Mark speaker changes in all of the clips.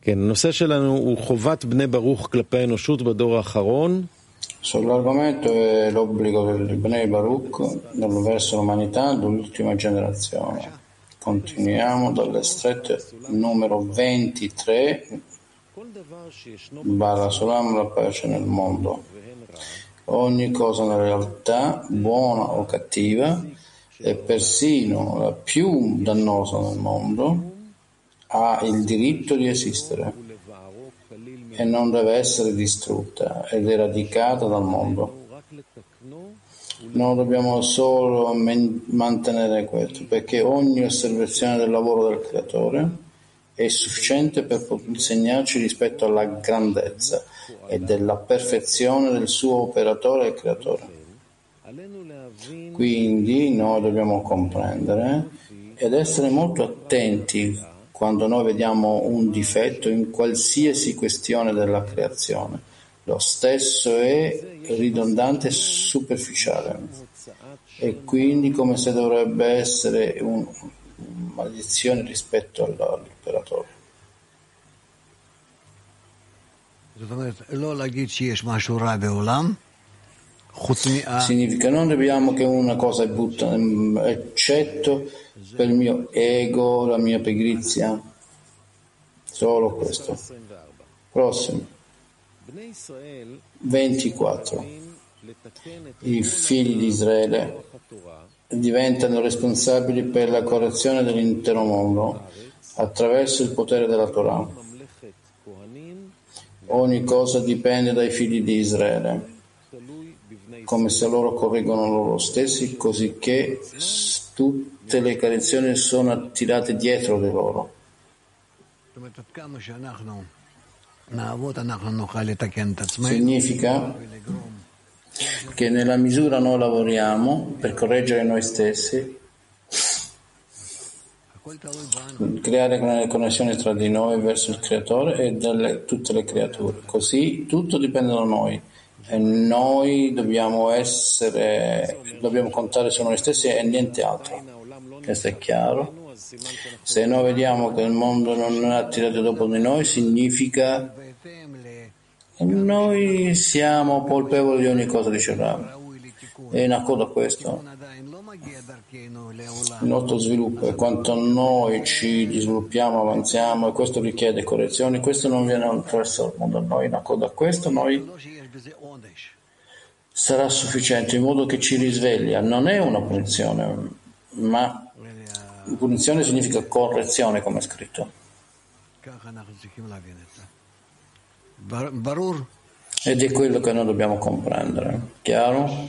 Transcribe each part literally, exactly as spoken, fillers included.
Speaker 1: כן, הנושא שלנו הוא חובת בני ברוך כלפי האנושות בדור האחרון.
Speaker 2: Sull'argomento è l'obbligo del Bnei Baruch verso l'umanità dell'ultima generazione. Continuiamo dall'estretto numero ventitré, Bala Solam, la pace nel mondo. Ogni cosa nella realtà, buona o cattiva, e persino la più dannosa nel mondo, ha il diritto di esistere e non deve essere distrutta ed eradicata dal mondo. Noi dobbiamo solo men- mantenere questo, perché ogni osservazione del lavoro del creatore è sufficiente per insegnarci rispetto alla grandezza e della perfezione del suo operatore e creatore. Quindi noi dobbiamo comprendere ed essere molto attenti quando noi vediamo un difetto in qualsiasi questione della creazione. Lo stesso è ridondante e superficiale, e quindi come se dovrebbe essere una maledizione rispetto all'operatore. Significa non dobbiamo che una cosa è buttata, eccetto per il mio ego, la mia pigrizia, solo questo. Prossimo. ventiquattro. I figli di Israele diventano responsabili per la correzione dell'intero mondo attraverso il potere della Torah. Ogni cosa dipende dai figli di Israele, come se loro correggono loro stessi, così che tutte le correzioni sono attirate dietro di loro. Significa che nella misura noi lavoriamo per correggere noi stessi, creare connessioni tra di noi verso il creatore e dalle, tutte le creature. Così tutto dipende da noi e noi dobbiamo essere, dobbiamo contare su noi stessi e niente altro. Questo è chiaro? Se noi vediamo che il mondo non è attirato dopo di noi, significa che noi siamo colpevoli di ogni cosa, dice Rav. E in accordo a questo, il nostro sviluppo e quanto noi ci sviluppiamo, avanziamo, e questo richiede correzioni, questo non viene attraverso il mondo. Noi, in accordo a questo, noi sarà sufficiente in modo che ci risveglia. Non è una punizione, ma punizione significa correzione, come è scritto. Ed è quello che noi dobbiamo comprendere. Chiaro?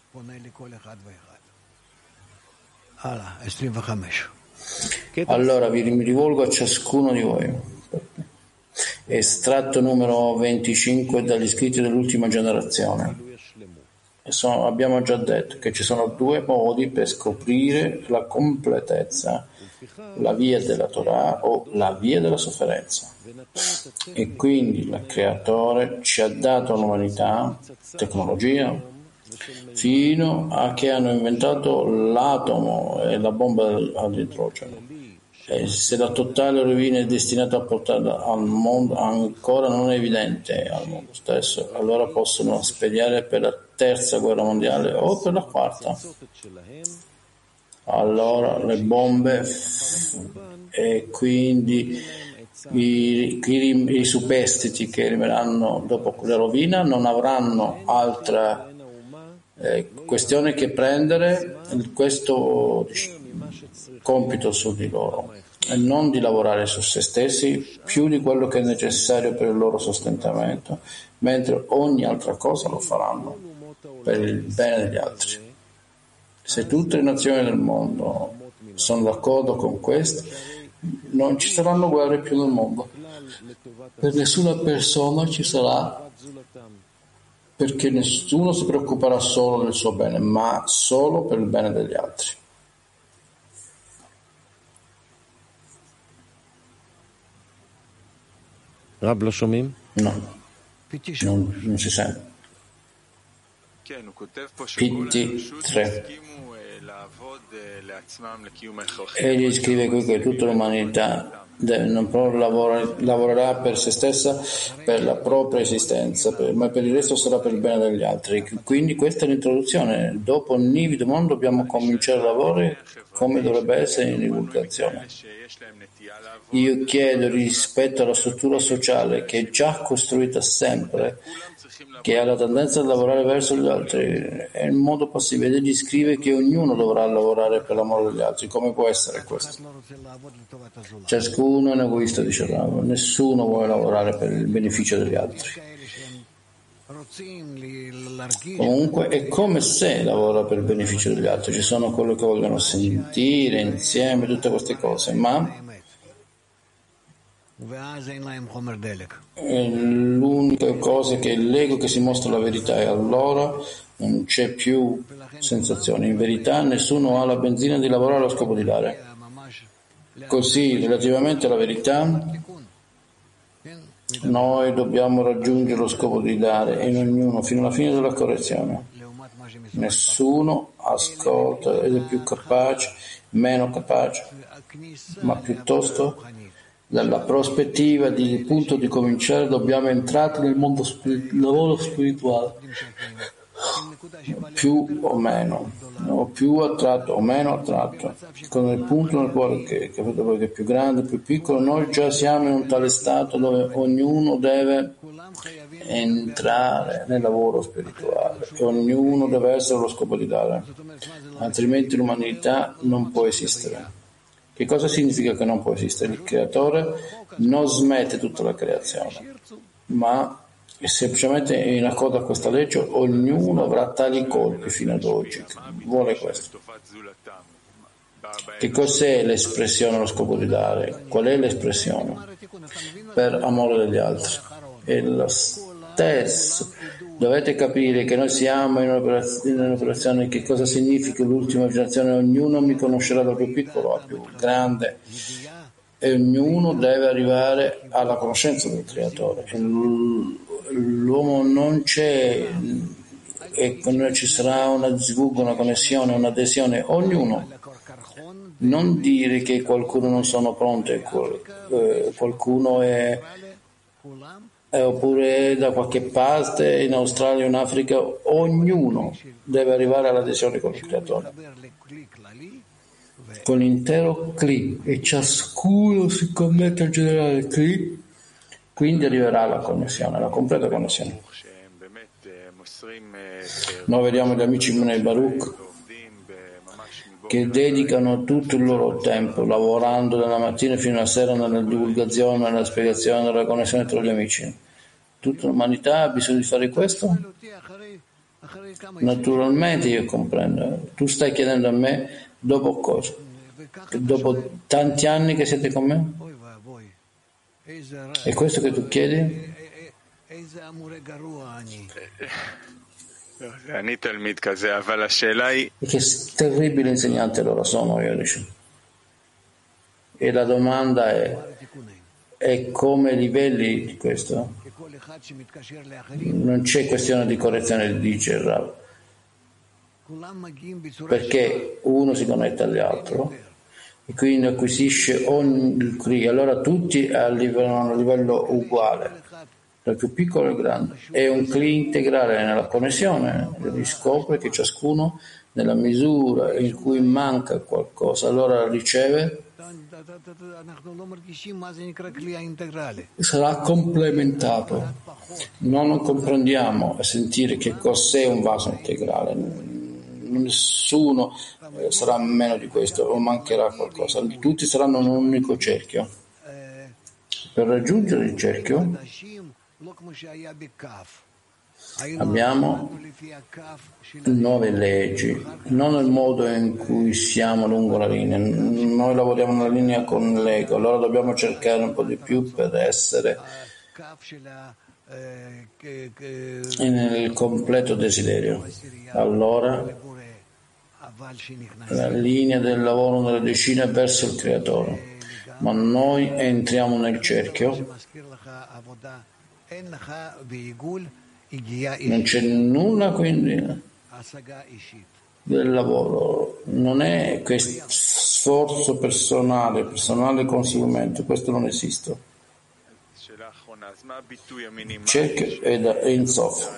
Speaker 2: Allora vi mi rivolgo a ciascuno di voi. Estratto numero venticinque dagli scritti dell'ultima generazione. E sono, abbiamo già detto che ci sono due modi per scoprire la completezza: la via della Torah o la via della sofferenza. E quindi il creatore ci ha dato all'umanità tecnologia fino a che hanno inventato l'atomo e la bomba all'idrogeno. E se la totale rovina è destinata a portare al mondo ancora non è evidente al mondo stesso, allora possono speriare per la terza guerra mondiale o per la quarta. Allora le bombe e quindi i, i, i superstiti che rimarranno dopo la rovina non avranno altra eh, questione che prendere questo compito su di loro e non di lavorare su se stessi più di quello che è necessario per il loro sostentamento, mentre ogni altra cosa lo faranno per il bene degli altri. Se tutte le nazioni del mondo sono d'accordo con questo, non ci saranno guerre più nel mondo. Per nessuna persona ci sarà, perché nessuno si preoccuperà solo del suo bene, ma solo per il bene degli altri.
Speaker 1: Rab, lo shomim?
Speaker 2: No, non, non si sente. Pitti tre. Egli scrive qui che tutta l'umanità non lavora, lavorerà per se stessa, per la propria esistenza, per, ma per il resto sarà per il bene degli altri. Quindi questa è l'introduzione. Dopo Nivide Mon dobbiamo cominciare a lavorare come dovrebbe essere in divulgazione. Io chiedo rispetto alla struttura sociale che è già costruita sempre, che ha la tendenza a lavorare verso gli altri, è il modo passivo, ed egli scrive che ognuno dovrà lavorare per l'amore degli altri. Come può essere questo? Ciascuno è un egoista, dice Rav, nessuno vuole lavorare per il beneficio degli altri. Comunque è come se lavora per il beneficio degli altri, ci sono quelli che vogliono sentire insieme tutte queste cose, ma l'unica cosa è che l'ego che si mostra la verità, e allora non c'è più sensazione. In verità nessuno ha la benzina di lavorare allo scopo di dare. Così, relativamente alla verità, noi dobbiamo raggiungere lo scopo di dare in ognuno fino alla fine della correzione. Nessuno ascolta ed è più capace, meno capace, ma piuttosto dalla prospettiva di punto di cominciare dobbiamo entrare nel mondo spirit- lavoro spirituale, più o meno, o più attratto o meno attratto, con il punto nel quale che, capito voi, che è più grande, più piccolo, noi già siamo in un tale stato dove ognuno deve entrare nel lavoro spirituale e ognuno deve essere lo scopo di dare, altrimenti l'umanità non può esistere. Che cosa significa che non può esistere? Il creatore non smette tutta la creazione, ma semplicemente in accordo a questa legge ognuno avrà tali colpi fino ad oggi. Vuole questo. Che cos'è l'espressione, lo scopo di dare? Qual è l'espressione? Per amore degli altri. È lo stesso. Dovete capire che noi siamo in un'operazione, in un'operazione che cosa significa l'ultima generazione? Ognuno mi conoscerà da più piccolo a più grande e ognuno deve arrivare alla conoscenza del creatore. L'uomo non c'è e con noi ci sarà una zvug, una connessione, un'adesione, ognuno. Non dire che qualcuno non sono pronto, qualcuno è Eh, oppure da qualche parte in Australia o in Africa, ognuno deve arrivare all'adesione con il creatore, con l'intero Kli, e ciascuno si connette al generale Kli, quindi arriverà alla connessione, alla completa connessione. Noi vediamo gli amici Munei Baruch che dedicano tutto il loro tempo lavorando dalla mattina fino alla sera nella divulgazione, nella spiegazione, nella connessione tra gli amici. Tutta l'umanità ha bisogno di fare questo? Naturalmente io comprendo. Tu stai chiedendo a me dopo cosa? Dopo tanti anni che siete con me? È questo che tu chiedi? E che terribile insegnante allora sono io, dice. E la domanda è, è come livelli di questo? Non c'è questione di correzione, dice il Rav, perché uno si connette all'altro e quindi acquisisce ogni Kli, allora tutti arrivano a un livello uguale, dal più piccolo al grande, è un Kli integrale nella connessione, e scopre che ciascuno nella misura in cui manca qualcosa allora riceve, sarà complementato. Noi non comprendiamo a sentire che cos'è un vaso integrale, nessuno sarà meno di questo o mancherà qualcosa, tutti saranno un unico cerchio. Per raggiungere il cerchio abbiamo nuove leggi, non nel modo in cui siamo lungo la linea. Noi lavoriamo nella linea con l'ego, allora dobbiamo cercare un po' di più per essere nel completo desiderio. Allora la linea del lavoro nella decina è verso il creatore, ma noi entriamo nel cerchio. Non c'è nulla quindi del lavoro, non è questo sforzo personale, personale conseguimento, questo non esiste. Check ed Ein Sof.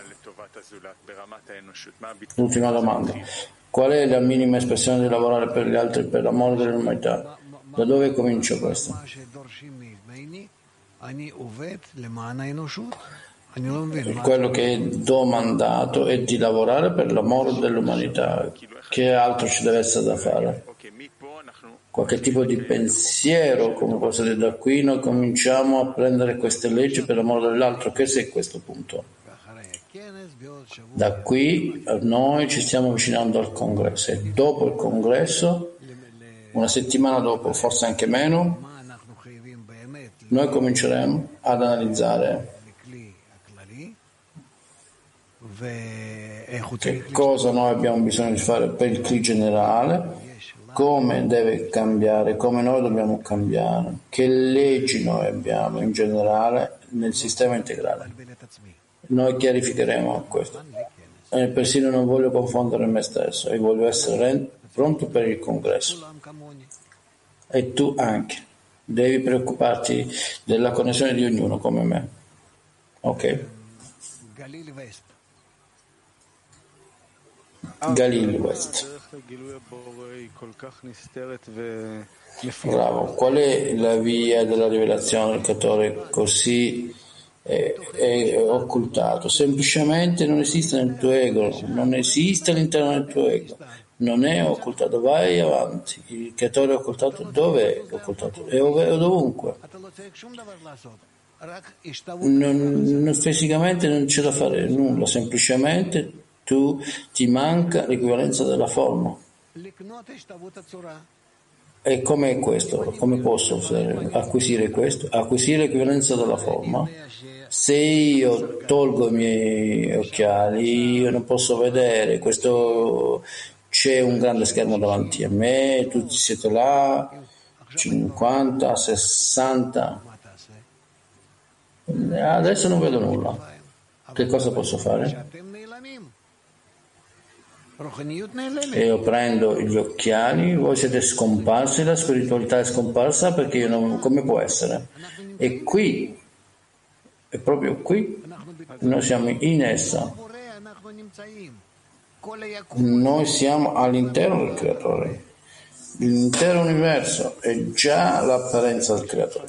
Speaker 2: L'ultima domanda. Qual è la minima espressione di lavorare per gli altri per l'amore dell'umanità? Da dove comincia questo? Quello che è domandato è di lavorare per l'amore dell'umanità. Che altro ci deve essere da fare? Qualche tipo di pensiero, come posso dire, da qui noi cominciamo a prendere queste leggi per l'amore dell'altro. Che è questo punto? Da qui noi ci stiamo avvicinando al congresso e dopo il congresso, una settimana dopo, forse anche meno, noi cominceremo ad analizzare che cosa noi abbiamo bisogno di fare per il Kli generale, come deve cambiare, come noi dobbiamo cambiare, che leggi noi abbiamo in generale nel sistema integrale. Noi chiarificheremo questo. E persino non voglio confondere me stesso e voglio essere pronto per il congresso. E tu anche. Devi preoccuparti della connessione di ognuno come me. Ok? Galil West. Bravo. Qual è la via della rivelazione del creatore così è, è occultato? Semplicemente non esiste nel tuo ego, non esiste all'interno del tuo ego, non è occultato. Vai avanti. Il creatore è occultato dove è occultato? È dovunque. Non, non, fisicamente non c'è da fare nulla, semplicemente tu ti manca l'equivalenza della forma. E com'è questo? Come posso acquisire questo? Acquisire l'equivalenza della forma. Se io tolgo i miei occhiali, io non posso vedere. Questo, c'è un grande schermo davanti a me, tutti siete là, cinquanta, sessanta. Adesso non vedo nulla. Che cosa posso fare? E io prendo gli occhiali, voi siete scomparsi, la spiritualità è scomparsa perché io non, come può essere? E qui, è proprio qui, noi siamo in essa. Noi siamo all'interno del creatore. L'intero universo è già l'apparenza del creatore.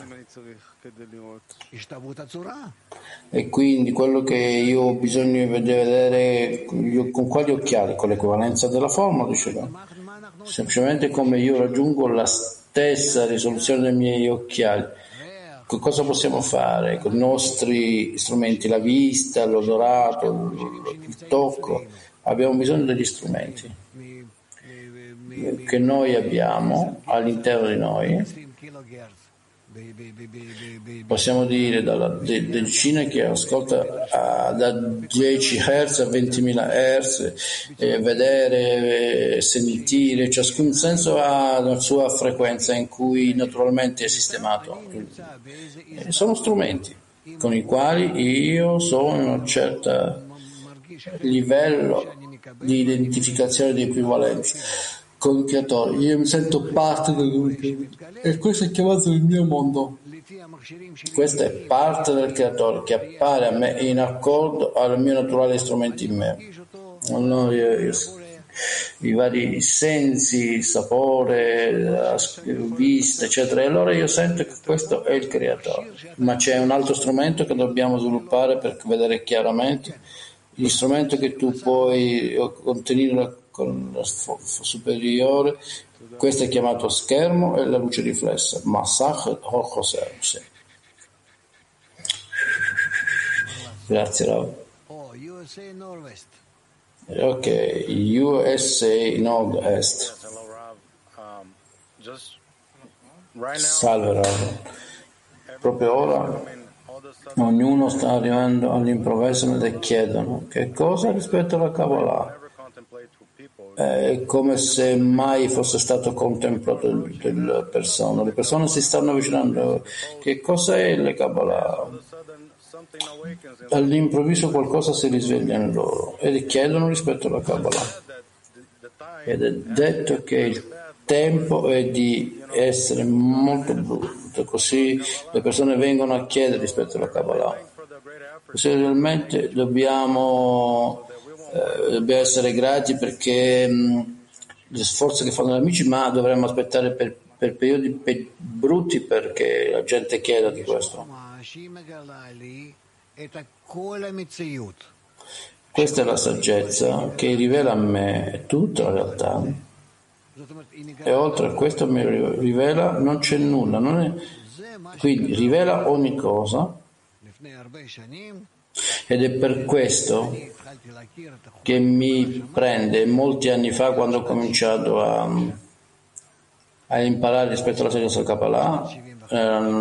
Speaker 2: E quindi quello che io ho bisogno di vedere io, con quali occhiali? Con l'equivalenza della forma, dicevo. Semplicemente come io raggiungo la stessa risoluzione dei miei occhiali. Che cosa possiamo fare con i nostri strumenti? La vista, l'odorato, il tocco. Abbiamo bisogno degli strumenti che noi abbiamo all'interno di noi. Possiamo dire dalla de, decina che ascolta a, da dieci hertz a ventimila hertz, eh, vedere, eh, sentire, ciascun senso ha la sua frequenza in cui naturalmente è sistemato. Eh, sono strumenti con i quali io sono in un certo livello di identificazione di equivalenza con il creatore. Io mi sento parte del e questo è chiamato il mio mondo. Questa è parte del creatore che appare a me in accordo al mio naturale strumento in me. No, io, io, i vari sensi, il sapore, la vista, eccetera. E allora io sento che questo è il creatore. Ma c'è un altro strumento che dobbiamo sviluppare per vedere chiaramente. Lo strumento che tu puoi ottenere con la superiore, questo è chiamato schermo e la luce riflessa, Masach Hochoser. Sì. Grazie Rav. Ok, U S A Nord-Est. Salve Rav. Proprio ora ognuno sta arrivando all'improvviso e chiedono che cosa rispetto alla Kabbalah. È come se mai fosse stato contemplato delle persone. Le persone si stanno avvicinando. Che cosa è la Kabbalah? All'improvviso qualcosa si risveglia in loro e chiedono rispetto alla Kabbalah. ed è detto che il tempo è di essere molto brutto, così le persone vengono a chiedere rispetto alla Kabbalah. Così realmente dobbiamo, eh, dobbiamo essere grati perché mh, gli sforzi che fanno gli amici, ma dovremmo aspettare per, per periodi pe- brutti perché la gente chieda di questo. Questa è la saggezza che rivela a me tutta la realtà e oltre a questo mi rivela non c'è nulla, non è, quindi rivela ogni cosa ed è per questo che mi prende molti anni fa quando ho cominciato a, a imparare rispetto alla saggezza del Kabbalah, erano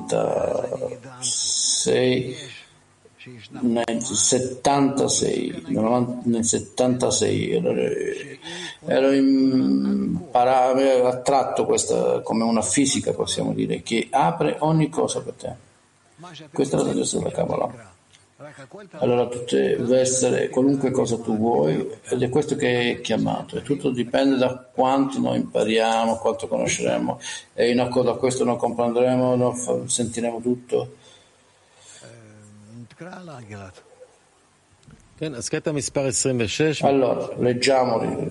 Speaker 2: novantasei nel settantasei, nel settantasei ero, ero imparato, avevo attratto questa come una fisica, possiamo dire, che apre ogni cosa per te. Questa è la saggezza della Kabbalah. Allora tu devi essere qualunque cosa tu vuoi ed è questo che è chiamato, e tutto dipende da quanto noi impariamo, quanto conosceremo, e in accordo a questo noi comprenderemo, noi sentiremo tutto. Allora, leggiamo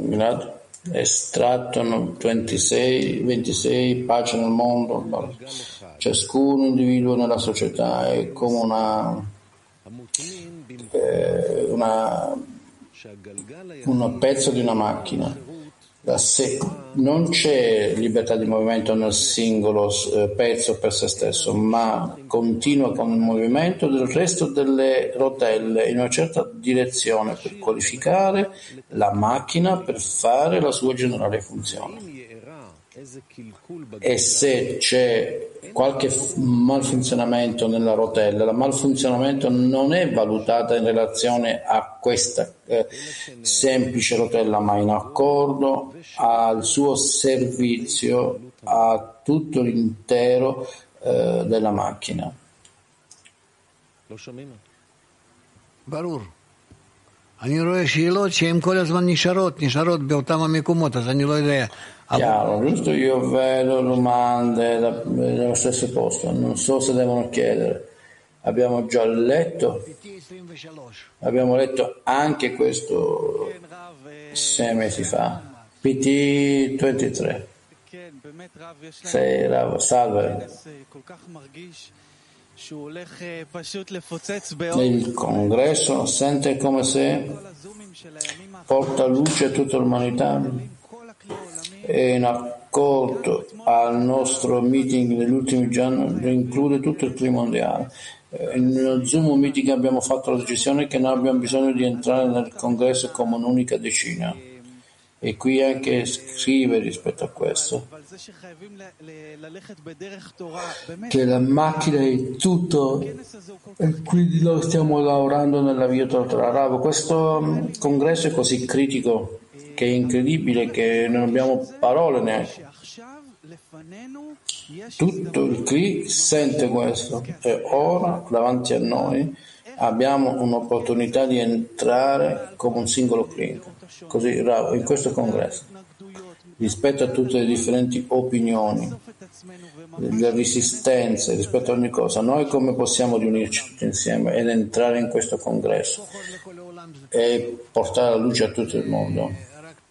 Speaker 2: estratto ventisei, ventisei, pace nel mondo. Ciascun individuo nella società è come una, eh, una un pezzo di una macchina. Da sé, non c'è libertà di movimento nel singolo eh, pezzo per se stesso, ma continua con il movimento del resto delle rotelle in una certa direzione per qualificare la macchina per fare la sua generale funzione. E se c'è qualche malfunzionamento nella rotella, il malfunzionamento non è valutata in relazione a questa eh, semplice rotella, ma in accordo al suo servizio a tutto l'intero eh, della macchina.
Speaker 3: ברור. אני רואה שאלות שהן כל הזמן נשארות, נשארות באותם המקומות, אז אני לא יודע.
Speaker 2: Chiaro, giusto? Io vedo domande da, nello stesso posto, non so se devono chiedere. Abbiamo già letto, abbiamo letto anche questo sei mesi fa, P T ventitré. Sei, Rav, salve. Il congresso sente come se porta luce a tutta l'umanità e in accordo al nostro meeting negli ultimi giorni include tutto il clima mondiale. Nello Zoom meeting abbiamo fatto la decisione che noi abbiamo bisogno di entrare nel congresso come un'unica decina, e qui anche scrive rispetto a questo che la macchina è tutto e quindi noi stiamo lavorando nella via Torah. Questo congresso è così critico che è incredibile che non abbiamo parole neanche. Tutto il Kli sente questo e ora davanti a noi abbiamo un'opportunità di entrare come un singolo Kli, così in questo congresso, rispetto a tutte le differenti opinioni, le resistenze, rispetto a ogni cosa. Noi come possiamo riunirci tutti insieme ed entrare in questo congresso e portare la luce a tutto il mondo?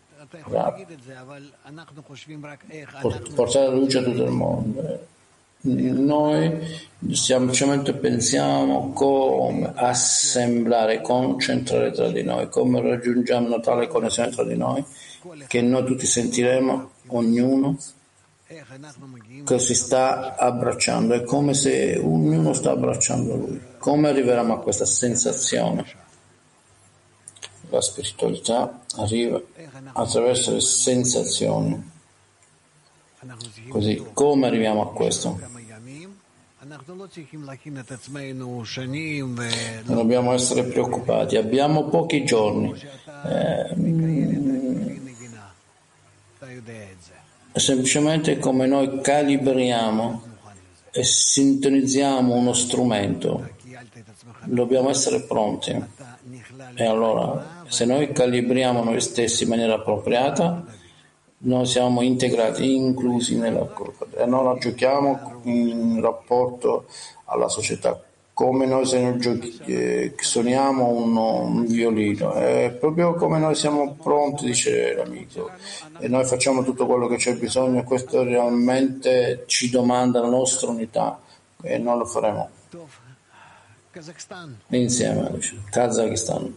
Speaker 2: Portare la luce a tutto il mondo. Noi semplicemente pensiamo come assemblare, concentrare tra di noi, come raggiungiamo una tale connessione tra di noi che noi tutti sentiremo, ognuno che si sta abbracciando, è come se ognuno sta abbracciando lui. Come arriveremo a questa sensazione? La spiritualità arriva attraverso le sensazioni. Così, come arriviamo a questo? Non dobbiamo essere preoccupati, abbiamo pochi giorni. Eh, semplicemente come noi calibriamo e sintonizziamo uno strumento Dobbiamo essere pronti. E allora, se noi calibriamo noi stessi in maniera appropriata, noi siamo integrati, inclusi nella colpa. E allora giochiamo in rapporto alla società, come noi se noi giochi, eh, suoniamo un, un violino, è proprio come noi siamo pronti, dice l'amico, e noi facciamo tutto quello che c'è bisogno, questo realmente ci domanda la nostra unità e noi lo faremo insieme. Kazakistan.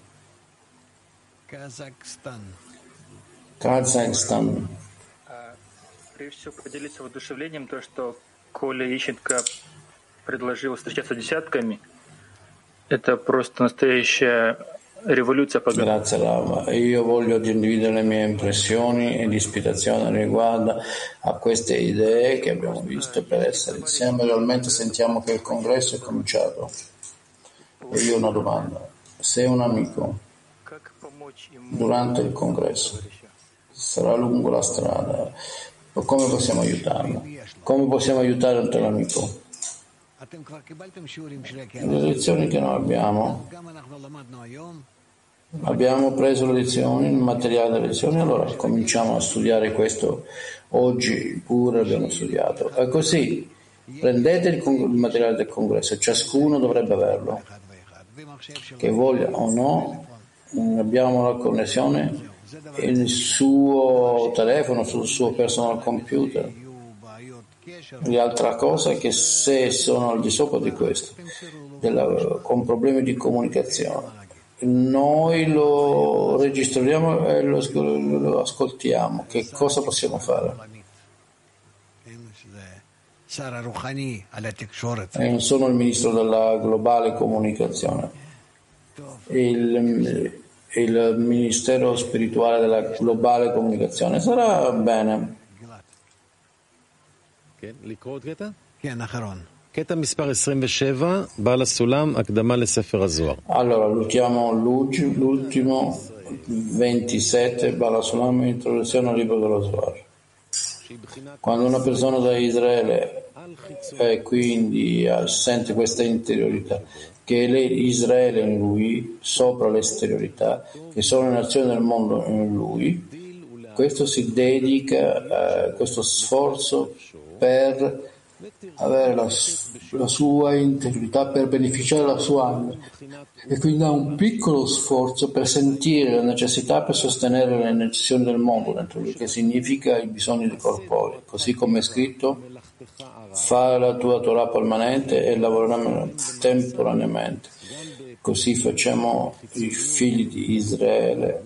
Speaker 2: Казахстан.
Speaker 4: Прежде всего, поделиться воодушевлением, то, что Коля Ищенко предложил встречаться десятками, это просто настоящая rivoluzione.
Speaker 2: Grazie Rava. Io voglio condividere le mie impressioni e l'ispirazione riguardo a queste idee che abbiamo visto per essere insieme. Realmente sentiamo che il congresso è cominciato. E io ho una domanda. Se un amico durante il congresso sarà lungo la strada, come possiamo aiutarlo? Come possiamo aiutare un tuo amico? Le lezioni che noi abbiamo, abbiamo preso le lezioni, il materiale delle lezioni, allora cominciamo a studiare questo. Oggi pure abbiamo studiato. E così prendete il, il materiale del congresso, ciascuno dovrebbe averlo, che voglia o no. Abbiamo la connessione il suo telefono, sul suo personal computer. L'altra cosa è che se sono al di sopra di questo, della, con problemi di comunicazione, noi lo registriamo e lo, lo ascoltiamo. Che cosa possiamo fare? E non sono il ministro della globale comunicazione. Il, il ministero spirituale della globale comunicazione sarà bene.
Speaker 1: קטע מספר עשרים ושבע, בעל הסולם, הקדמה לספר הזוהר.
Speaker 2: Allora, l'ultimo, l'ultimo ventisette, Bala Sulam, introduzione al libro dello Zohar. Quando una persona da Israele e quindi sente questa interiorità, che è Israele in lui, sopra l'esteriorità, che sono le nazioni del mondo in lui, questo si dedica a questo sforzo per avere la, la sua interiorità, per beneficiare della sua anima, e quindi ha un piccolo sforzo per sentire la necessità, per sostenere le necessità del mondo dentro lui, che significa i bisogni dei corpori, così come è scritto: fare la tua Torah permanente e lavorare temporaneamente. Così facciamo i figli di Israele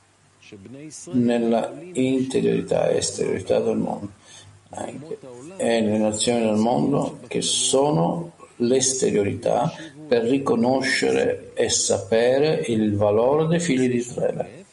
Speaker 2: nella interiorità e esteriorità del mondo, anche e le nazioni del mondo che sono l'esteriorità, per riconoscere e sapere il valore dei figli di Israele.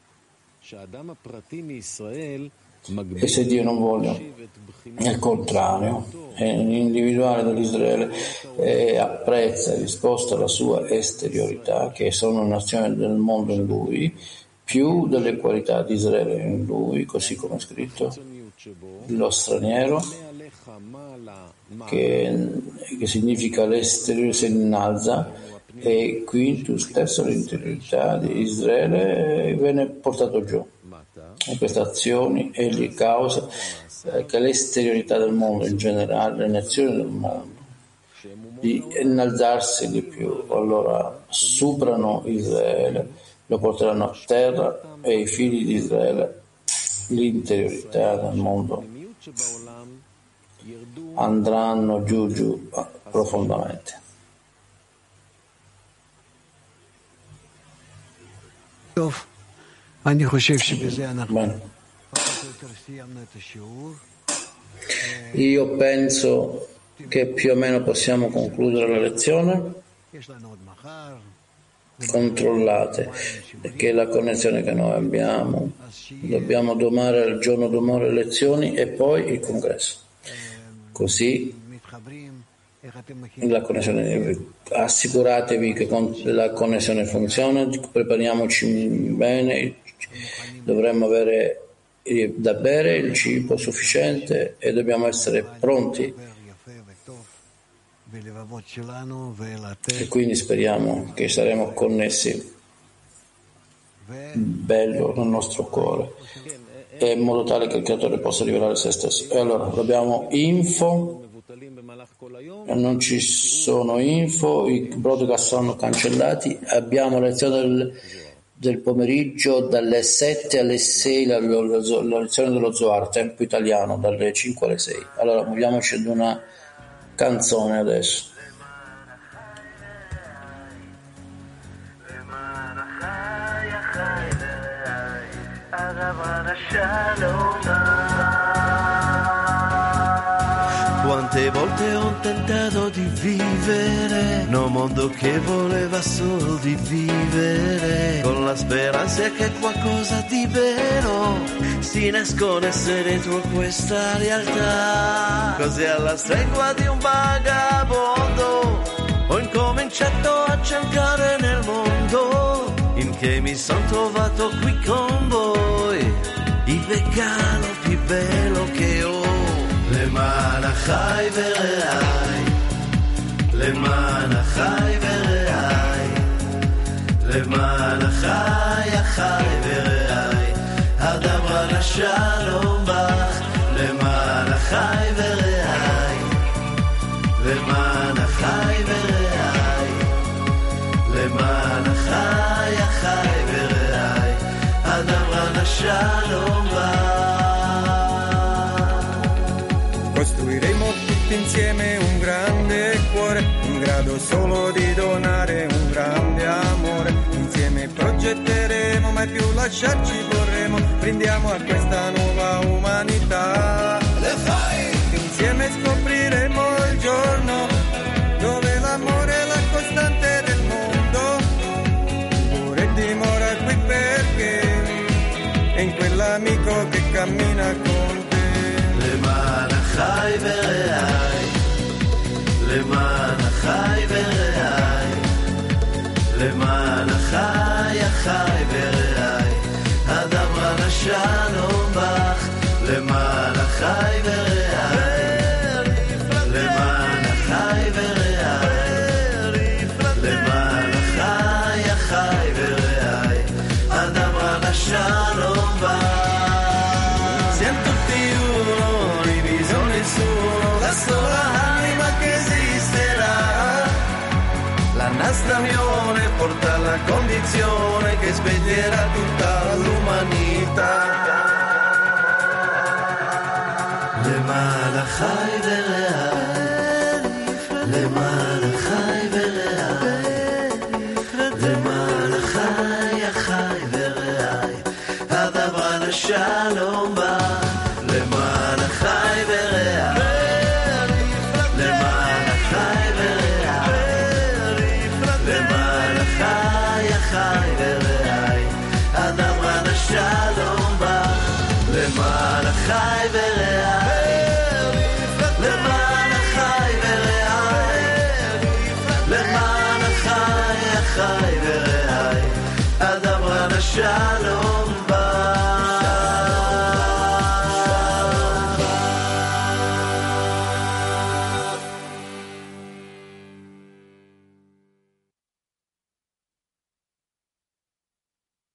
Speaker 2: E se Dio non vuole, è il contrario, l'individuale dell'Israele eh, apprezza e risposta alla sua esteriorità, che sono le nazioni del mondo in lui, più delle qualità di Israele in lui, così come è scritto: lo straniero, che, che significa l'esteriore, si innalza, e qui tu stesso l'interiorità di Israele viene portato giù. E queste azioni e le cause eh, che l'esteriorità del mondo in generale, le nazioni del mondo, di innalzarsi di più, allora superano Israele, lo porteranno a terra, e i figli di Israele, l'interiorità del mondo, andranno giù giù profondamente. Bene. Io penso che più o meno possiamo concludere la lezione. Controllate, perché la connessione che noi abbiamo, dobbiamo domare il giorno domare le lezioni e poi il congresso. Così la connessione, assicuratevi che la connessione funziona, prepariamoci bene, dovremmo avere da bere, il cibo sufficiente, e dobbiamo essere pronti E quindi speriamo che saremo connessi bello nel nostro cuore, e in modo tale che il creatore possa rivelare se stesso. E allora abbiamo info, non ci sono info, i broadcast sono cancellati. Abbiamo la lezione del, del pomeriggio dalle sette alle sei, la, la, la, la lezione dello Zohar, tempo italiano, dalle cinque alle sei. Allora muoviamoci ad una canzone adesso.
Speaker 5: Quante volte ho tentato di vivere in un mondo che voleva solo di vivere, con la speranza che qualcosa di vero si nascondesse dentro questa realtà. Così alla stregua di un vagabondo ho incominciato a cercare nel mondo, in che mi sono trovato qui con voi, il vegano più bello che ho. למען החי ורעי, למען החי ורעי, למען החי החי ורעי, הדברה לשלום בך, למען החי ורעי, למען החי ורעי, למען החי החי ורעי, הדברה לשלום בך.
Speaker 6: Costruiremo tutti insieme un grande cuore, in grado solo di donare un grande amore. Insieme progetteremo, mai più lasciarci vorremmo. Brindiamo a questa nuova umanità. Le fai! Insieme scopriremo il giorno dove l'amore è la costante del mondo. Pure dimora qui perché è in quell'amico che cammina con te.
Speaker 5: למען החי ורעי, למען החי ורעי, למען החי החי ורעי, הדברה לשלום בך, למען החי ורעי, למען החי ורעי, למען החי החי ורעי, הדברה לשלום בך. La sola anima che esisterà, la nostra unione porta alla condizione che sveglierà tutta l'umanità. למען החי ורעי, למען החי ורעי, למען החי החי ורעי, הדברה לשלום בא, למען החי ורעי. חי ורעי, הדברה לשלום בך, למען החי ורעי, למען החי ורעי, למען החי החי